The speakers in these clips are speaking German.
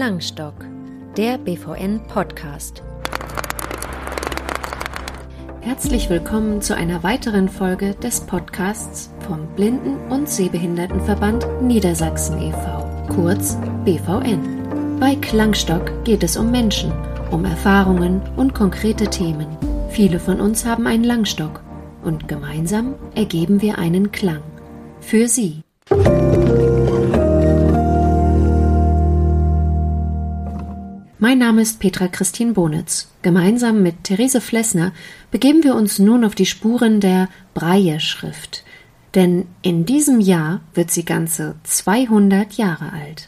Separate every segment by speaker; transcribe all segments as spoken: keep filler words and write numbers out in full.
Speaker 1: Klangstock, der B V N-Podcast. Herzlich willkommen zu einer weiteren Folge des Podcasts vom Blinden- und Sehbehindertenverband Niedersachsen e V, kurz B V N. Bei Klangstock geht es um Menschen, um Erfahrungen und konkrete Themen. Viele von uns haben einen Langstock und gemeinsam ergeben wir einen Klang. Für Sie. Mein Name ist Petra Christine Bonitz. Gemeinsam mit Therese Flessner begeben wir uns nun auf die Spuren der Braille-Schrift. Denn in diesem Jahr wird sie ganze zweihundert Jahre alt.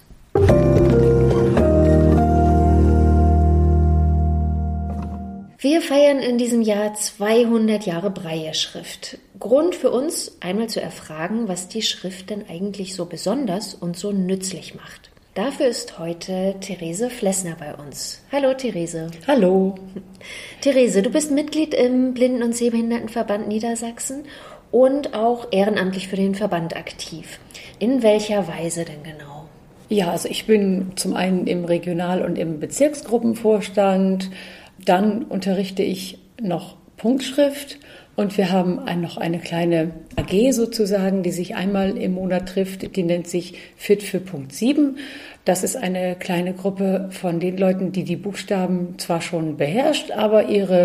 Speaker 1: Wir feiern in diesem Jahr zweihundert Jahre Braille-Schrift. Grund für uns, einmal zu erfragen, was die Schrift denn eigentlich so besonders und so nützlich macht. Dafür ist heute Therese Flessner bei uns. Hallo Therese.
Speaker 2: Hallo.
Speaker 1: Therese, du bist Mitglied im Blinden- und Sehbehindertenverband Niedersachsen und auch ehrenamtlich für den Verband aktiv. In welcher Weise denn genau?
Speaker 2: Ja, also ich bin zum einen im Regional- und im Bezirksgruppenvorstand. Dann unterrichte ich noch Punktschrift und wir haben ein, noch eine kleine A G sozusagen, die sich einmal im Monat trifft. Die nennt sich Fit für Punkt sieben. Das ist eine kleine Gruppe von den Leuten, die die Buchstaben zwar schon beherrscht, aber ihre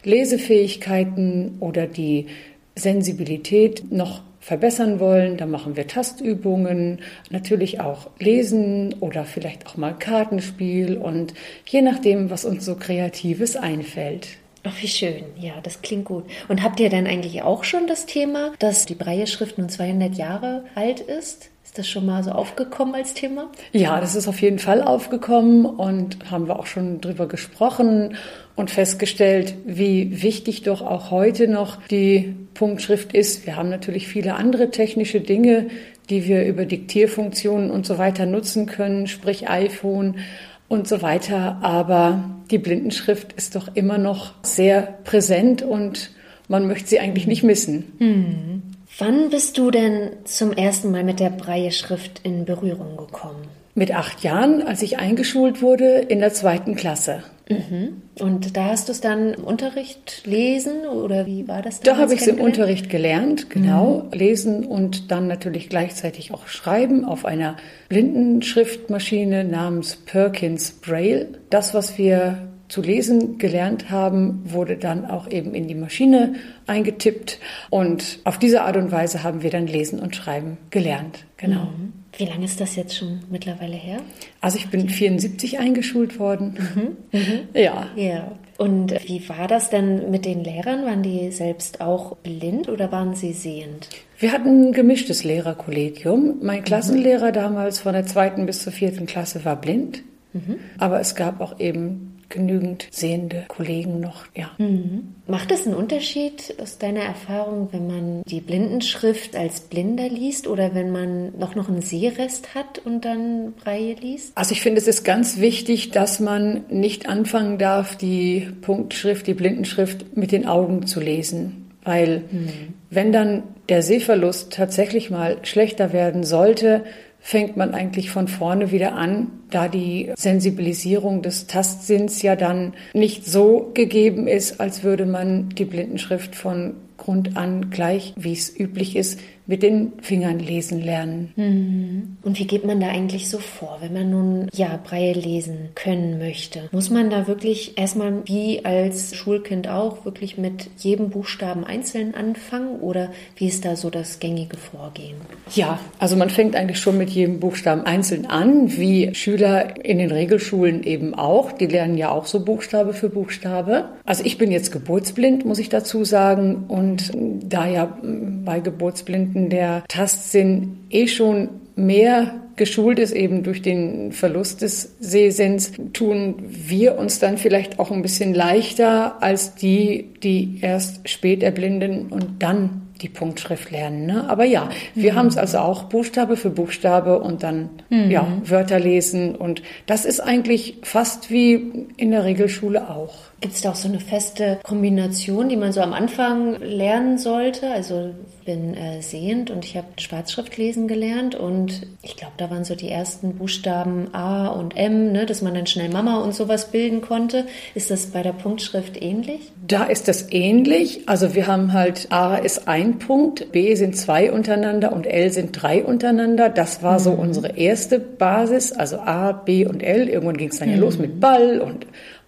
Speaker 2: Lesefähigkeiten oder die Sensibilität noch verbessern wollen. Da machen wir Tastübungen, natürlich auch Lesen oder vielleicht auch mal Kartenspiel und je nachdem, was uns so Kreatives einfällt.
Speaker 1: Ach, wie schön. Ja, das klingt gut. Und habt ihr dann eigentlich auch schon das Thema, dass die Braille-Schrift nun zweihundert Jahre alt ist? Ist das schon mal so aufgekommen als Thema?
Speaker 2: Ja, das ist auf jeden Fall aufgekommen und haben wir auch schon drüber gesprochen und festgestellt, wie wichtig doch auch heute noch die Punktschrift ist. Wir haben natürlich viele andere technische Dinge, die wir über Diktierfunktionen und so weiter nutzen können, sprich iPhone und so weiter. Aber die Blindenschrift ist doch immer noch sehr präsent und man möchte sie eigentlich nicht missen.
Speaker 1: Hm. Wann bist du denn zum ersten Mal mit der Braille-Schrift in Berührung gekommen?
Speaker 2: Mit acht Jahren, als ich eingeschult wurde in der zweiten Klasse.
Speaker 1: Mhm. Und da hast du es dann im Unterricht lesen oder wie war das?
Speaker 2: Da habe ich es im Unterricht gelernt, genau, mhm. lesen und dann natürlich gleichzeitig auch schreiben auf einer Blindenschriftmaschine namens Perkins Braille. Das, was wir zu lesen gelernt haben, wurde dann auch eben in die Maschine eingetippt und auf diese Art und Weise haben wir dann Lesen und Schreiben gelernt, genau.
Speaker 1: Mhm. Wie lange ist das jetzt schon mittlerweile her?
Speaker 2: Also ich bin vierundsiebzig eingeschult worden.
Speaker 1: Mhm. Mhm.
Speaker 2: Ja.
Speaker 1: Ja. Und wie war das denn mit den Lehrern? Waren die selbst auch blind oder waren sie sehend?
Speaker 2: Wir hatten ein gemischtes Lehrerkollegium. Mein Klassenlehrer mhm. damals von der zweiten bis zur vierten Klasse war blind. Mhm. Aber es gab auch eben genügend sehende Kollegen noch, ja.
Speaker 1: Mhm. Macht es einen Unterschied aus deiner Erfahrung, wenn man die Blindenschrift als Blinder liest oder wenn man noch, noch einen Sehrest hat und dann Braille liest?
Speaker 2: Also ich finde, es ist ganz wichtig, dass man nicht anfangen darf, die Punktschrift, die Blindenschrift mit den Augen zu lesen. Weil mhm. wenn dann der Sehverlust tatsächlich mal schlechter werden sollte, fängt man eigentlich von vorne wieder an, da die Sensibilisierung des Tastsinns ja dann nicht so gegeben ist, als würde man die Blindenschrift von Grund an gleich, wie es üblich ist, mit den Fingern lesen lernen.
Speaker 1: Mhm. Und wie geht man da eigentlich so vor, wenn man nun ja Braille lesen können möchte? Muss man da wirklich erstmal wie als Schulkind auch wirklich mit jedem Buchstaben einzeln anfangen oder wie ist da so das gängige Vorgehen?
Speaker 2: Ja, also man fängt eigentlich schon mit jedem Buchstaben einzeln an, wie Schüler in den Regelschulen eben auch. Die lernen ja auch so Buchstabe für Buchstabe. Also ich bin jetzt geburtsblind, muss ich dazu sagen, und da ja bei Geburtsblinden der Tastsinn eh schon mehr geschult ist, eben durch den Verlust des Sehsinns, tun wir uns dann vielleicht auch ein bisschen leichter als die, die erst spät erblinden und dann die Punktschrift lernen. Ne? Aber ja, wir mhm. haben es also auch Buchstabe für Buchstabe und dann mhm. ja, Wörter lesen. Und das ist eigentlich fast wie in der Regelschule auch.
Speaker 1: Gibt es da auch so eine feste Kombination, die man so am Anfang lernen sollte? Also ich bin äh, sehend und ich habe Schwarzschrift lesen gelernt und ich glaube, da waren so die ersten Buchstaben A und M, ne, dass man dann schnell Mama und sowas bilden konnte. Ist das bei der Punktschrift ähnlich?
Speaker 2: Da ist das ähnlich. Also wir haben halt, A ist ein Punkt, B sind zwei untereinander und L sind drei untereinander. Das war mhm. so unsere erste Basis, also A, B und L. Irgendwann ging es dann mhm. ja los mit Ball und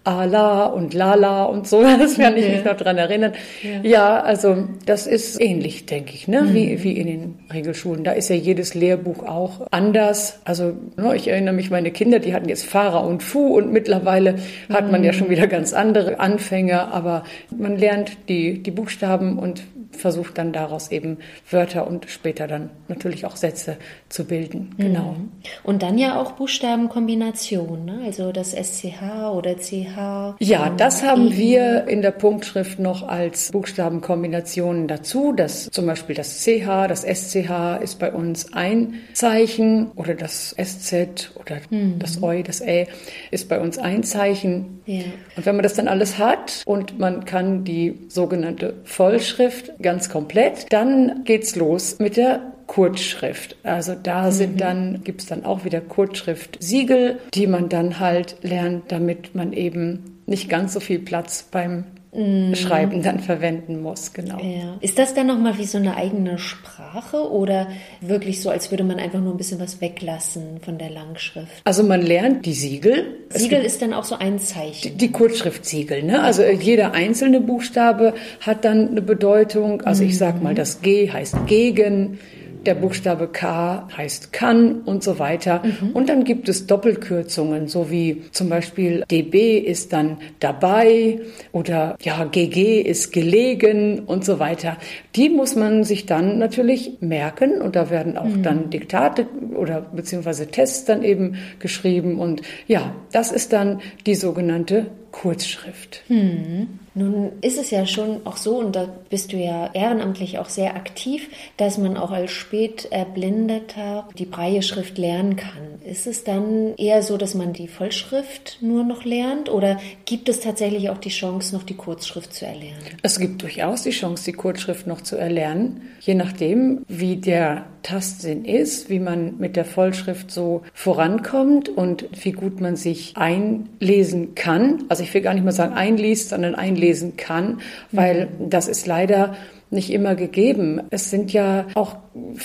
Speaker 2: Ala und Lala und so, das kann ich mich noch dran erinnern. Ja. ja, also das ist ähnlich, denke ich, ne? Mhm. wie, wie in den Regelschulen. Da ist ja jedes Lehrbuch auch anders. Also ne, ich erinnere mich, meine Kinder, die hatten jetzt Fahrer und Fu und mittlerweile hat man mhm. ja schon wieder ganz andere Anfänge, aber man lernt die, die Buchstaben und versucht dann daraus eben Wörter und später dann natürlich auch Sätze zu bilden. Genau.
Speaker 1: Und dann ja auch Buchstabenkombination, ne? Also das S C H oder C H.
Speaker 2: Ja, das haben e wir in der Punktschrift noch als Buchstabenkombinationen dazu. Das, zum Beispiel das C H, das S C H ist bei uns ein Zeichen oder das S Z oder mhm. das O, das Ä ist bei uns ein Zeichen. Ja. Und wenn man das dann alles hat und man kann die sogenannte Vollschrift ganz komplett, dann geht's los mit der Kurzschrift. Also da sind mhm. dann, gibt's dann auch wieder Kurzschrift-Siegel, die man dann halt lernt, damit man eben nicht ganz so viel Platz beim mhm. Schreiben dann verwenden muss. Genau.
Speaker 1: Ja. Ist das dann nochmal wie so eine eigene Sprache oder wirklich so, als würde man einfach nur ein bisschen was weglassen von der Langschrift?
Speaker 2: Also man lernt die Siegel.
Speaker 1: Siegel ist dann auch so ein Zeichen.
Speaker 2: Die, die Kurzschriftsiegel, ne? Also okay. jeder einzelne Buchstabe hat dann eine Bedeutung. Also mhm. ich sag mal, das G heißt gegen. Der Buchstabe K heißt kann und so weiter. Mhm. Und dann gibt es Doppelkürzungen, so wie zum Beispiel D B ist dann dabei oder ja G G ist gelegen und so weiter. Die muss man sich dann natürlich merken und da werden auch mhm. dann Diktate oder beziehungsweise Tests dann eben geschrieben und ja, das ist dann die sogenannte Kurzschrift.
Speaker 1: Hm. Nun ist es ja schon auch so, und da bist du ja ehrenamtlich auch sehr aktiv, dass man auch als Späterblindeter die Brailleschrift lernen kann. Ist es dann eher so, dass man die Vollschrift nur noch lernt oder gibt es tatsächlich auch die Chance, noch die Kurzschrift zu erlernen?
Speaker 2: Es gibt durchaus die Chance, die Kurzschrift noch zu erlernen, je nachdem, wie der Tastsinn ist, wie man mit der Vollschrift so vorankommt und wie gut man sich einlesen kann. Also ich will gar nicht mal sagen einliest, sondern einlesen kann, weil mhm. das ist leider nicht immer gegeben. Es sind ja auch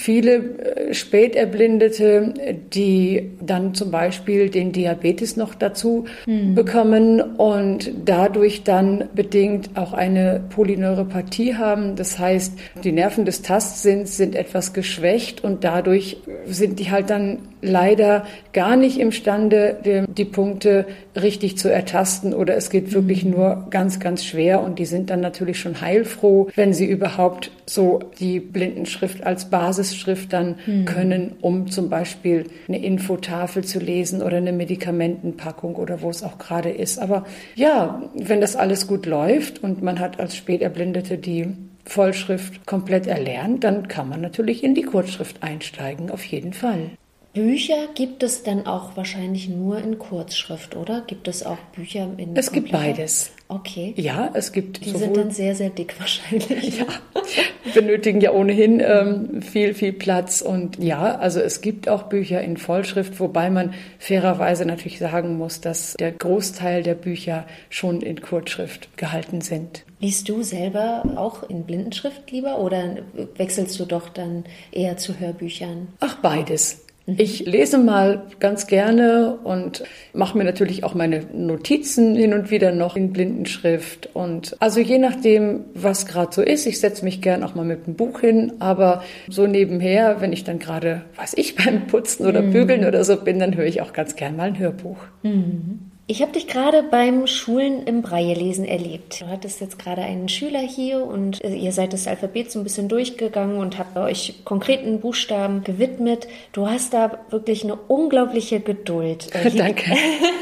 Speaker 2: viele Späterblindete, die dann zum Beispiel den Diabetes noch dazu mhm. bekommen und dadurch dann bedingt auch eine Polyneuropathie haben. Das heißt, die Nerven des Tastsinns sind etwas geschwächt und dadurch sind die halt dann leider gar nicht imstande, die, die Punkte richtig zu ertasten oder es geht wirklich mhm. nur ganz, ganz schwer und die sind dann natürlich schon heilfroh, wenn sie überhaupt so die Blindenschrift als Basisschrift dann mhm. können, um zum Beispiel eine Infotafel zu lesen oder eine Medikamentenpackung oder wo es auch gerade ist. Aber ja, wenn das alles gut läuft und man hat als Späterblindete die Vollschrift komplett erlernt, dann kann man natürlich in die Kurzschrift einsteigen, auf jeden Fall.
Speaker 1: Bücher gibt es dann auch wahrscheinlich nur in Kurzschrift, oder? Gibt es auch Bücher in
Speaker 2: Es gibt beides.
Speaker 1: Okay.
Speaker 2: Ja, es gibt
Speaker 1: Die sind dann sehr, sehr dick wahrscheinlich.
Speaker 2: Ja, benötigen ja ohnehin ähm, viel, viel Platz. Und ja, also es gibt auch Bücher in Vollschrift, wobei man fairerweise natürlich sagen muss, dass der Großteil der Bücher schon in Kurzschrift gehalten sind.
Speaker 1: Liest du selber auch in Blindenschrift lieber oder wechselst du doch dann eher zu Hörbüchern?
Speaker 2: Ach, beides. Ich lese mal ganz gerne und mache mir natürlich auch meine Notizen hin und wieder noch in Blindenschrift. Und also je nachdem, was gerade so ist, ich setze mich gern auch mal mit einem Buch hin, aber so nebenher, wenn ich dann gerade, weiß ich, beim Putzen oder mhm. Bügeln oder so bin, dann höre ich auch ganz gern mal ein Hörbuch.
Speaker 1: Mhm. Ich habe dich gerade beim Schulen im Braillelesen erlebt. Du hattest jetzt gerade einen Schüler hier und ihr seid das Alphabet so ein bisschen durchgegangen und habt euch konkreten Buchstaben gewidmet. Du hast da wirklich eine unglaubliche Geduld.
Speaker 2: Liegt, Danke.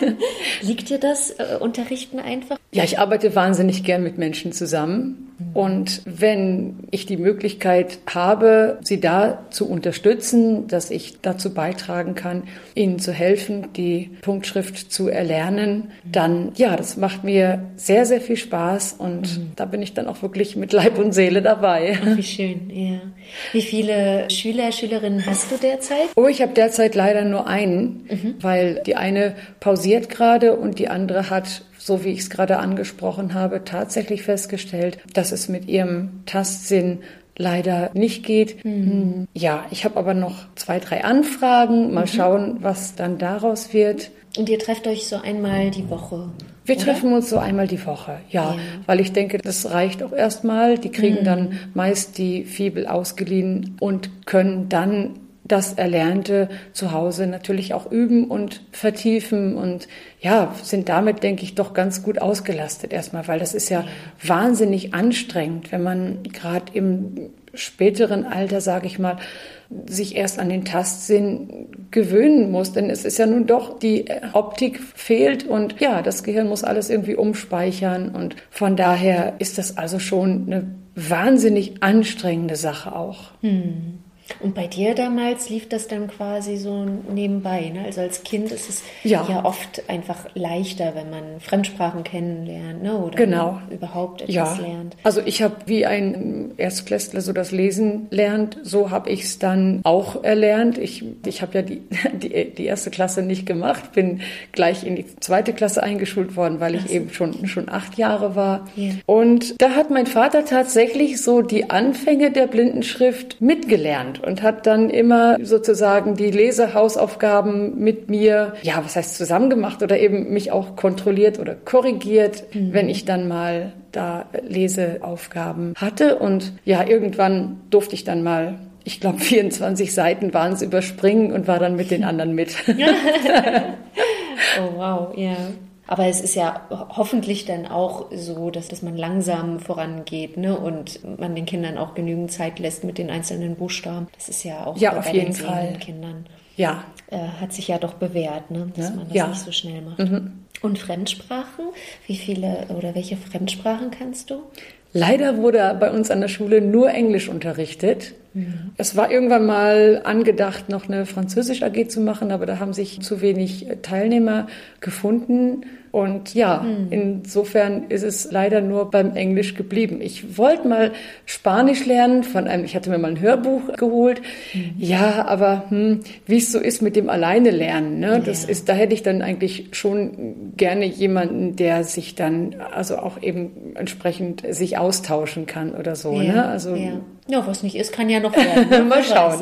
Speaker 1: Liegt dir das äh, Unterrichten einfach?
Speaker 2: Ja, ich arbeite wahnsinnig gern mit Menschen zusammen. Und wenn ich die Möglichkeit habe, sie da zu unterstützen, dass ich dazu beitragen kann, ihnen zu helfen, die Punktschrift zu erlernen, lernen, dann, ja, das macht mir sehr, sehr viel Spaß und mhm. da bin ich dann auch wirklich mit Leib und Seele dabei.
Speaker 1: Ach, wie schön, ja. Wie viele Schüler, Schülerinnen hast du derzeit?
Speaker 2: Oh, ich habe derzeit leider nur einen, mhm. weil die eine pausiert gerade und die andere hat, so wie ich es gerade angesprochen habe, tatsächlich festgestellt, dass es mit ihrem Tastsinn leider nicht geht. Mhm. Ja, ich habe aber noch zwei, drei Anfragen. Mal mhm. schauen, was dann daraus wird.
Speaker 1: Und ihr trefft euch so einmal die Woche?
Speaker 2: Wir
Speaker 1: oder?
Speaker 2: treffen uns so einmal die Woche, ja, ja. Weil ich denke, das reicht auch erstmal. Die kriegen mhm. dann meist die Fibel ausgeliehen und können dann das Erlernte zu Hause natürlich auch üben und vertiefen und ja, sind damit, denke ich, doch ganz gut ausgelastet erstmal, weil das ist ja wahnsinnig anstrengend, wenn man gerade im späteren Alter, sage ich mal, sich erst an den Tastsinn gewöhnen muss, denn es ist ja nun doch, die Optik fehlt und ja, das Gehirn muss alles irgendwie umspeichern und von daher ist das also schon eine wahnsinnig anstrengende Sache auch.
Speaker 1: Hm. Und bei dir damals lief das dann quasi so nebenbei, ne? Also als Kind ist es ja. ja oft einfach leichter, wenn man Fremdsprachen kennenlernt, ne? Oder
Speaker 2: genau.
Speaker 1: überhaupt etwas
Speaker 2: ja.
Speaker 1: lernt.
Speaker 2: Also ich habe wie ein Erstklässler so das Lesen lernt, so habe ich es dann auch erlernt. Ich, ich habe ja die, die, die erste Klasse nicht gemacht, bin gleich in die zweite Klasse eingeschult worden, weil ich so. eben schon, schon acht Jahre war. Ja. Und da hat mein Vater tatsächlich so die Anfänge der Blindenschrift mitgelernt. Und hat dann immer sozusagen die Lesehausaufgaben mit mir, ja, was heißt zusammen gemacht oder eben mich auch kontrolliert oder korrigiert, mhm. wenn ich dann mal da Leseaufgaben hatte. Und ja, irgendwann durfte ich dann mal, ich glaube vierundzwanzig Seiten waren es, überspringen und war dann mit den anderen mit.
Speaker 1: Oh, wow, ja. Aber es ist ja hoffentlich dann auch so, dass, dass man langsam vorangeht, ne? Und man den Kindern auch genügend Zeit lässt mit den einzelnen Buchstaben. Das ist ja auch
Speaker 2: ja,
Speaker 1: bei
Speaker 2: auf
Speaker 1: den
Speaker 2: jeden
Speaker 1: sehenden
Speaker 2: Fall.
Speaker 1: Kindern.
Speaker 2: Ja.
Speaker 1: Äh, hat sich ja doch bewährt, ne? Dass
Speaker 2: ja.
Speaker 1: man das
Speaker 2: ja.
Speaker 1: nicht so schnell macht.
Speaker 2: Mhm.
Speaker 1: Und Fremdsprachen? Wie viele oder welche Fremdsprachen kannst du?
Speaker 2: Leider wurde bei uns an der Schule nur Englisch unterrichtet. Mhm. Es war irgendwann mal angedacht, noch eine Französisch-A G zu machen, aber da haben sich zu wenig Teilnehmer gefunden. Und ja, mhm. insofern ist es leider nur beim Englisch geblieben. Ich wollte mal Spanisch lernen von einem, ich hatte mir mal ein Hörbuch geholt. Mhm. Ja, aber hm, wie es so ist mit dem Alleine lernen, ne? Das ja. ist, da hätte ich dann eigentlich schon gerne jemanden, der sich dann also auch eben entsprechend sich austauschen kann oder so,
Speaker 1: ja.
Speaker 2: ne? Also
Speaker 1: ja. ja, was nicht ist, kann ja noch werden.
Speaker 2: Mal schauen.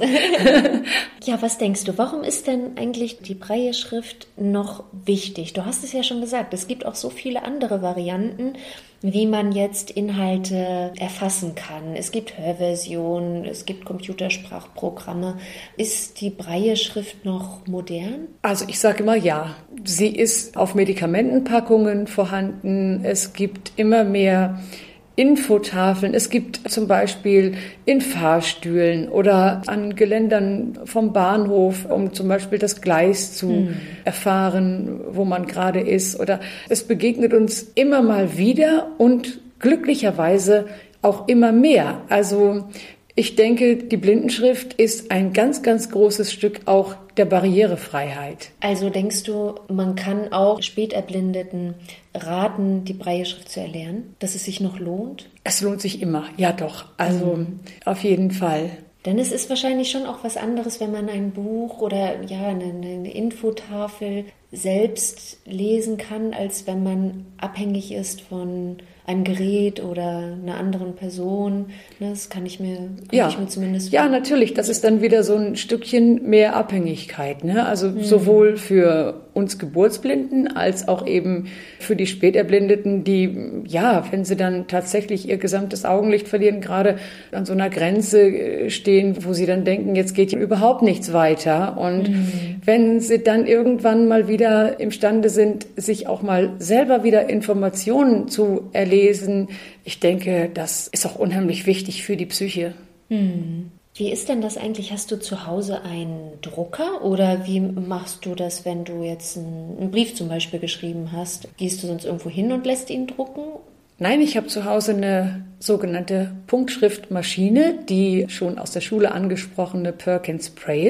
Speaker 1: Ja, was denkst du, warum ist denn eigentlich die Brailleschrift noch wichtig? Du hast es ja schon gesagt, es gibt auch so viele andere Varianten, wie man jetzt Inhalte erfassen kann. Es gibt Hörversionen, es gibt Computersprachprogramme. Ist die Brailleschrift noch modern?
Speaker 2: Also ich sage immer ja. Sie ist auf Medikamentenpackungen vorhanden. Es gibt immer mehr Infotafeln. Es gibt zum Beispiel in Fahrstühlen oder an Geländern vom Bahnhof, um zum Beispiel das Gleis zu hm. erfahren, wo man gerade ist. Oder es begegnet uns immer mal wieder und glücklicherweise auch immer mehr. Also ich denke, die Blindenschrift ist ein ganz, ganz großes Stück auch der Barrierefreiheit.
Speaker 1: Also denkst du, man kann auch Späterblindeten raten, die Brailleschrift zu erlernen, dass es sich noch lohnt?
Speaker 2: Es lohnt sich immer, ja doch. Also mhm. auf jeden Fall.
Speaker 1: Denn es ist wahrscheinlich schon auch was anderes, wenn man ein Buch oder ja eine, eine Infotafel selbst lesen kann, als wenn man abhängig ist von einem Gerät oder einer anderen Person. Das kann ich mir, kann
Speaker 2: ja.
Speaker 1: ich mir zumindest...
Speaker 2: Ja, natürlich. Das ist dann wieder so ein Stückchen mehr Abhängigkeit, ne? Also mhm. sowohl für uns Geburtsblinden als auch eben für die Späterblindeten, die, ja, wenn sie dann tatsächlich ihr gesamtes Augenlicht verlieren, gerade an so einer Grenze stehen, wo sie dann denken, jetzt geht hier überhaupt nichts weiter. Und mhm. wenn sie dann irgendwann mal wieder imstande sind, sich auch mal selber wieder Informationen zu erlesen, ich denke, das ist auch unheimlich wichtig für die Psyche.
Speaker 1: Mhm. Wie ist denn das eigentlich? Hast du zu Hause einen Drucker oder wie machst du das, wenn du jetzt einen, einen Brief zum Beispiel geschrieben hast? Gehst du sonst irgendwo hin und lässt ihn drucken?
Speaker 2: Nein, ich habe zu Hause eine sogenannte Punktschriftmaschine, die schon aus der Schule angesprochene Perkins Braille.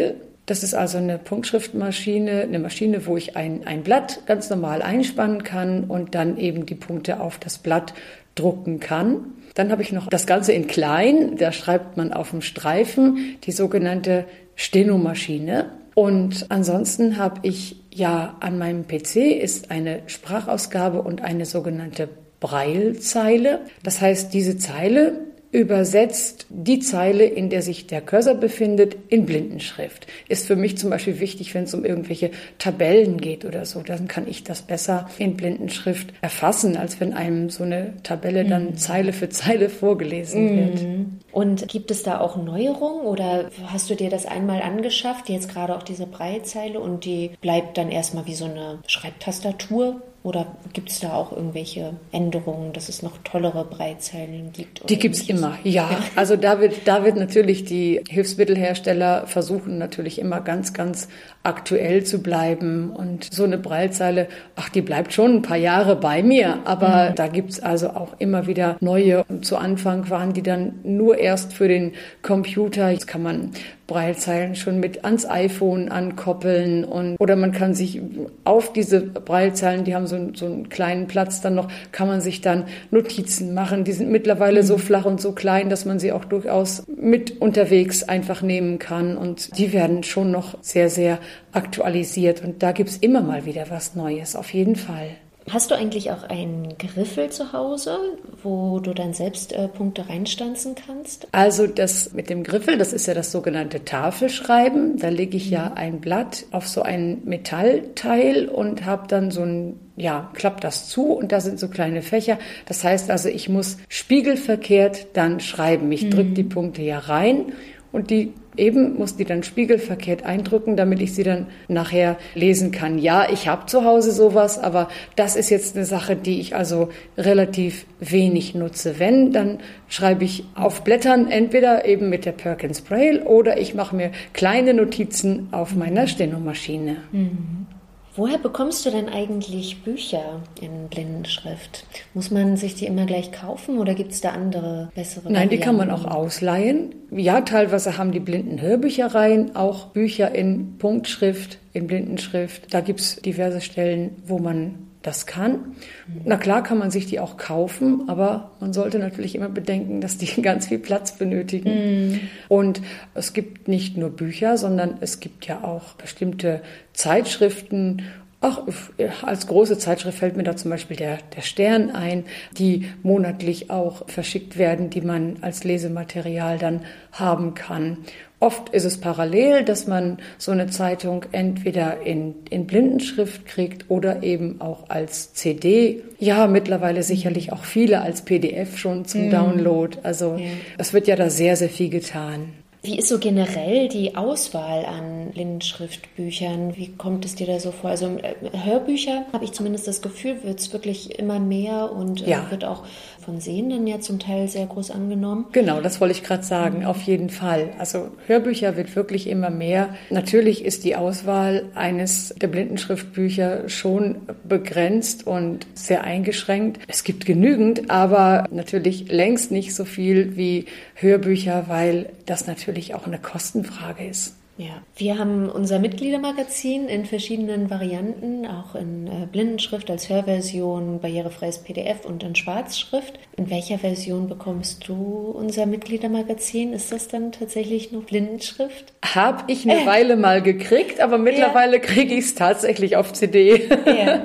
Speaker 2: Das ist also eine Punktschriftmaschine, eine Maschine, wo ich ein, ein Blatt ganz normal einspannen kann und dann eben die Punkte auf das Blatt drucken kann. Dann habe ich noch das Ganze in klein, da schreibt man auf dem Streifen, die sogenannte Stenomaschine. Und ansonsten habe ich ja an meinem P C ist eine Sprachausgabe und eine sogenannte Braillezeile. Das heißt, diese Zeile übersetzt die Zeile, in der sich der Cursor befindet, in Blindenschrift. Ist für mich zum Beispiel wichtig, wenn es um irgendwelche Tabellen geht oder so. Dann kann ich das besser in Blindenschrift erfassen, als wenn einem so eine Tabelle dann mhm. Zeile für Zeile vorgelesen mhm. wird.
Speaker 1: Und gibt es da auch Neuerungen oder hast du dir das einmal angeschafft, jetzt gerade auch diese Braillezeile und die bleibt dann erstmal wie so eine Schreibtastatur? Oder gibt es da auch irgendwelche Änderungen, dass es noch tollere Braillezeilen gibt?
Speaker 2: Die gibt es immer, ja. ja. Also da wird, da wird natürlich die Hilfsmittelhersteller versuchen natürlich immer ganz, ganz aktuell zu bleiben. Und so eine Braillezeile, ach, die bleibt schon ein paar Jahre bei mir. Aber mhm. da gibt es also auch immer wieder neue. Und zu Anfang waren die dann nur erst für den Computer. Jetzt kann man Braillezeilen schon mit ans iPhone ankoppeln und oder man kann sich auf diese Braillezeilen, die haben so, so einen kleinen Platz dann noch, kann man sich dann Notizen machen. Die sind mittlerweile mhm. so flach und so klein, dass man sie auch durchaus mit unterwegs einfach nehmen kann und die werden schon noch sehr, sehr aktualisiert und da gibt's immer mal wieder was Neues, auf jeden Fall.
Speaker 1: Hast du eigentlich auch einen Griffel zu Hause, wo du dann selbst äh, Punkte reinstanzen kannst?
Speaker 2: Also das mit dem Griffel, das ist ja das sogenannte Tafelschreiben. Da lege ich mhm. ja ein Blatt auf so ein Metallteil und habe dann so ein, ja, klappt das zu und da sind so kleine Fächer. Das heißt also, ich muss spiegelverkehrt dann schreiben. Ich mhm. drücke die Punkte ja rein und die eben muss die dann spiegelverkehrt eindrücken, damit ich sie dann nachher lesen kann. Ja, ich habe zu Hause sowas, aber das ist jetzt eine Sache, die ich also relativ wenig nutze. Wenn, dann schreibe ich auf Blättern entweder eben mit der Perkins Braille oder ich mache mir kleine Notizen auf meiner Stenomaschine.
Speaker 1: Mhm. Woher bekommst du denn eigentlich Bücher in Blindenschrift? Muss man sich die immer gleich kaufen oder gibt es da andere, bessere
Speaker 2: Nein, Varianten? Die kann man auch ausleihen. Ja, teilweise haben die blinden Hörbüchereien auch Bücher in Punktschrift, in Blindenschrift. Da gibt es diverse Stellen, wo man das kann. Na klar kann man sich die auch kaufen, aber man sollte natürlich immer bedenken, dass die ganz viel Platz benötigen. Mm. Und es gibt nicht nur Bücher, sondern es gibt ja auch bestimmte Zeitschriften. Ach, als große Zeitschrift fällt mir da zum Beispiel der, der Stern ein, die monatlich auch verschickt werden, die man als Lesematerial dann haben kann. Oft ist es parallel, dass man so eine Zeitung entweder in, in Blindenschrift kriegt oder eben auch als C D. Ja, mittlerweile sicherlich auch viele als P D F schon zum mm. Download. Also ja. Es wird ja da sehr, sehr viel getan.
Speaker 1: Wie ist so generell die Auswahl an Blindenschriftbüchern? Wie kommt es dir da so vor? Also Hörbücher, habe ich zumindest das Gefühl, wird es wirklich immer mehr und ja. äh, wird auch von Sehenden ja zum Teil sehr groß angenommen.
Speaker 2: Genau, das wollte ich gerade sagen, mhm. auf jeden Fall. Also Hörbücher wird wirklich immer mehr. Natürlich ist die Auswahl eines der Blindenschriftbücher schon begrenzt und sehr eingeschränkt. Es gibt genügend, aber natürlich längst nicht so viel wie Hörbücher, weil das natürlich auch eine Kostenfrage ist.
Speaker 1: Ja, wir haben unser Mitgliedermagazin in verschiedenen Varianten, auch in äh, Blindenschrift als Hörversion, barrierefreies P D F und in Schwarzschrift. In welcher Version bekommst du unser Mitgliedermagazin? Ist das dann tatsächlich nur Blindenschrift?
Speaker 2: Habe ich eine äh. Weile mal gekriegt, aber mittlerweile ja. kriege ich es tatsächlich auf C D. Ja.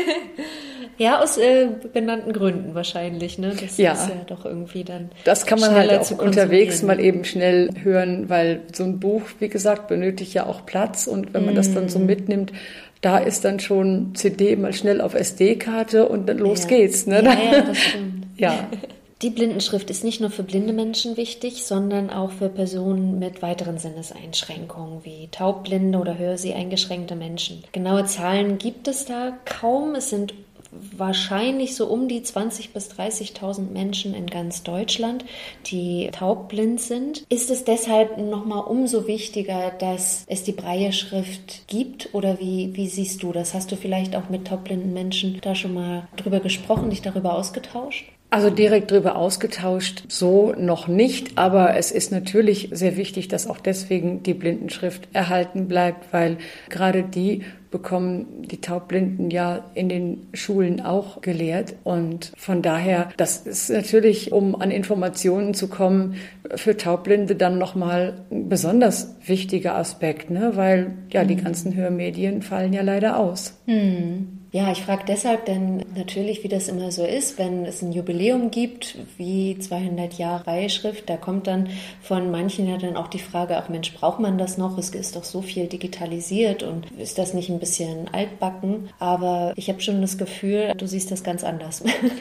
Speaker 1: Ja, aus äh, benannten Gründen wahrscheinlich, ne? Das
Speaker 2: ja.
Speaker 1: ist ja doch irgendwie dann
Speaker 2: das kann man halt auch unterwegs mal eben schnell hören, weil so ein Buch, wie gesagt, benötigt ja auch Platz und wenn man mm. das dann so mitnimmt, da ist dann schon C D mal schnell auf S D-Karte und dann los
Speaker 1: ja.
Speaker 2: geht's, ne?
Speaker 1: Ja, ja, das stimmt.
Speaker 2: Ja.
Speaker 1: Die Blindenschrift ist nicht nur für blinde Menschen wichtig, sondern auch für Personen mit weiteren Sinneseinschränkungen wie taubblinde oder hörseheingeschränkte Menschen. Genaue Zahlen gibt es da kaum. Es sind wahrscheinlich so um die zwanzigtausend bis dreißigtausend Menschen in ganz Deutschland, die taubblind sind. Ist es deshalb nochmal umso wichtiger, dass es die Brailleschrift gibt? Oder wie, wie siehst du das? Hast du vielleicht auch mit taubblinden Menschen da schon mal drüber gesprochen, dich darüber ausgetauscht?
Speaker 2: Also direkt darüber ausgetauscht, so noch nicht, aber es ist natürlich sehr wichtig, dass auch deswegen die Blindenschrift erhalten bleibt, weil gerade die bekommen die Taubblinden ja in den Schulen auch gelehrt. Und von daher, das ist natürlich, um an Informationen zu kommen, für Taubblinde dann nochmal ein besonders wichtiger Aspekt, ne? Weil ja die ganzen Hörmedien fallen ja leider aus.
Speaker 1: Hm. Ja, ich frage deshalb, denn natürlich, wie das immer so ist, wenn es ein Jubiläum gibt, wie zweihundert Jahre Brailleschrift, da kommt dann von manchen ja dann auch die Frage, ach Mensch, braucht man das noch? Es ist doch so viel digitalisiert und ist das nicht ein bisschen altbacken? Aber ich habe schon das Gefühl, du siehst das ganz anders.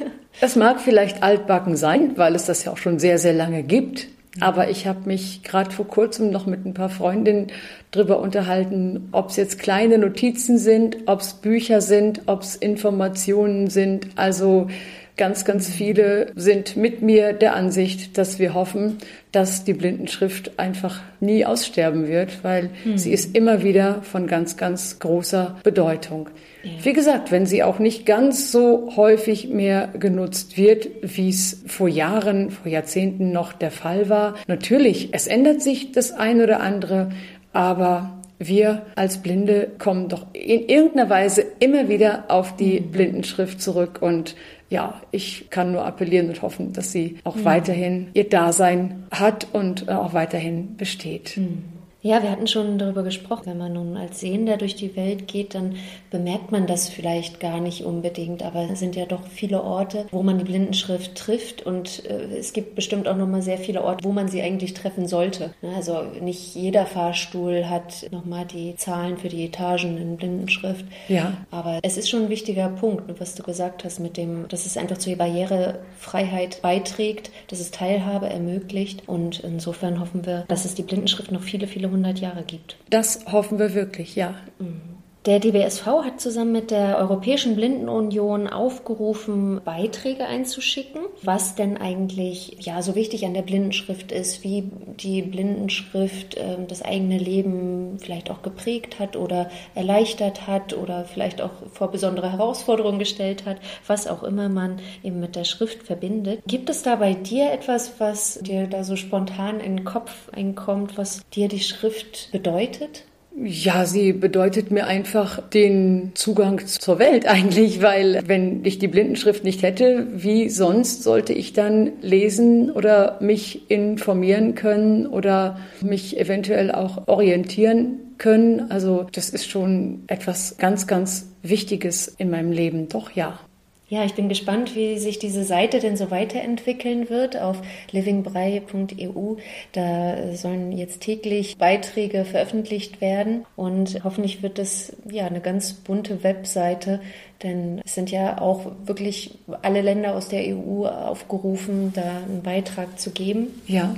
Speaker 2: Es mag vielleicht altbacken sein, weil es das ja auch schon sehr, sehr lange gibt. Aber ich habe mich gerade vor kurzem noch mit ein paar Freundinnen drüber unterhalten, ob es jetzt kleine Notizen sind, ob es Bücher sind, ob es Informationen sind. Also ganz, ganz viele sind mit mir der Ansicht, dass wir hoffen, dass die Blindenschrift einfach nie aussterben wird, weil mhm. sie ist immer wieder von ganz, ganz großer Bedeutung. Ja. Wie gesagt, wenn sie auch nicht ganz so häufig mehr genutzt wird, wie es vor Jahren, vor Jahrzehnten noch der Fall war. Natürlich, es ändert sich das ein oder andere, aber wir als Blinde kommen doch in irgendeiner Weise immer wieder auf die mhm. Blindenschrift zurück und ja, ich kann nur appellieren und hoffen, dass sie auch mhm. weiterhin ihr Dasein hat und auch weiterhin besteht.
Speaker 1: Mhm. Ja, wir hatten schon darüber gesprochen, wenn man nun als Sehender durch die Welt geht, dann bemerkt man das vielleicht gar nicht unbedingt, aber es sind ja doch viele Orte, wo man die Blindenschrift trifft und äh, es gibt bestimmt auch nochmal sehr viele Orte, wo man sie eigentlich treffen sollte. Also nicht jeder Fahrstuhl hat nochmal die Zahlen für die Etagen in Blindenschrift,
Speaker 2: ja.
Speaker 1: Aber es ist schon ein wichtiger Punkt, was du gesagt hast, mit dem, dass es einfach zur Barrierefreiheit beiträgt, dass es Teilhabe ermöglicht und insofern hoffen wir, dass es die Blindenschrift noch viele, viele hundert Jahre gibt.
Speaker 2: Das hoffen wir wirklich, ja.
Speaker 1: Der D B S V hat zusammen mit der Europäischen Blindenunion aufgerufen, Beiträge einzuschicken, was denn eigentlich ja so wichtig an der Blindenschrift ist, wie die Blindenschrift äh, das eigene Leben vielleicht auch geprägt hat oder erleichtert hat oder vielleicht auch vor besondere Herausforderungen gestellt hat, was auch immer man eben mit der Schrift verbindet. Gibt es da bei dir etwas, was dir da so spontan in den Kopf einkommt, was dir die Schrift bedeutet?
Speaker 2: Ja, sie bedeutet mir einfach den Zugang zur Welt eigentlich, weil wenn ich die Blindenschrift nicht hätte, wie sonst sollte ich dann lesen oder mich informieren können oder mich eventuell auch orientieren können? Also das ist schon etwas ganz, ganz Wichtiges in meinem Leben, doch ja.
Speaker 1: Ja, ich bin gespannt, wie sich diese Seite denn so weiterentwickeln wird auf living braille punkt e u. Da sollen jetzt täglich Beiträge veröffentlicht werden und hoffentlich wird es ja eine ganz bunte Webseite, denn es sind ja auch wirklich alle Länder aus der E U aufgerufen, da einen Beitrag zu geben.
Speaker 2: Ja.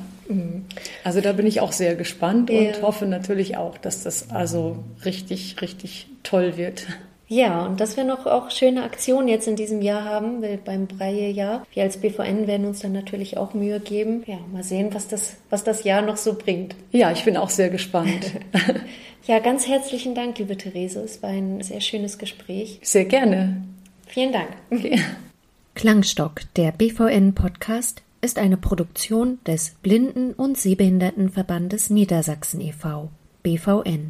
Speaker 2: Also da bin ich auch sehr gespannt
Speaker 1: ja.
Speaker 2: und hoffe natürlich auch, dass das also richtig, richtig toll wird.
Speaker 1: Ja, und dass wir noch auch schöne Aktionen jetzt in diesem Jahr haben, beim Braille-Jahr. Wir als B V N werden uns dann natürlich auch Mühe geben. Ja, mal sehen, was das, was das Jahr noch so bringt.
Speaker 2: Ja, ich bin auch sehr gespannt.
Speaker 1: Ja, ganz herzlichen Dank, liebe Therese. Es war ein sehr schönes Gespräch.
Speaker 2: Sehr gerne.
Speaker 1: Vielen Dank.
Speaker 2: Okay.
Speaker 1: Klangstock, der B V N-Podcast, ist eine Produktion des Blinden- und Sehbehindertenverbandes Niedersachsen e V, B V N.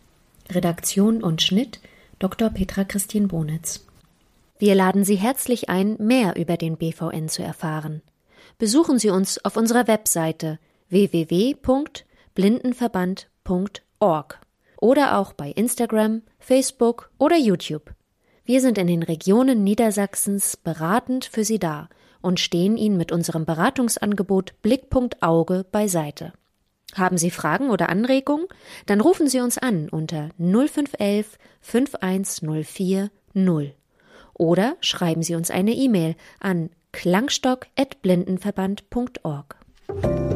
Speaker 1: Redaktion und Schnitt Doktor Petra Christine Bonitz. Wir laden Sie herzlich ein, mehr über den B V N zu erfahren. Besuchen Sie uns auf unserer Webseite w w w punkt blindenverband punkt org oder auch bei Instagram, Facebook oder YouTube. Wir sind in den Regionen Niedersachsens beratend für Sie da und stehen Ihnen mit unserem Beratungsangebot Blickpunkt Auge beiseite. Haben Sie Fragen oder Anregungen? Dann rufen Sie uns an unter null fünf eins eins fünf eins null vier null oder schreiben Sie uns eine E-Mail an klangstock at blindenverband punkt org.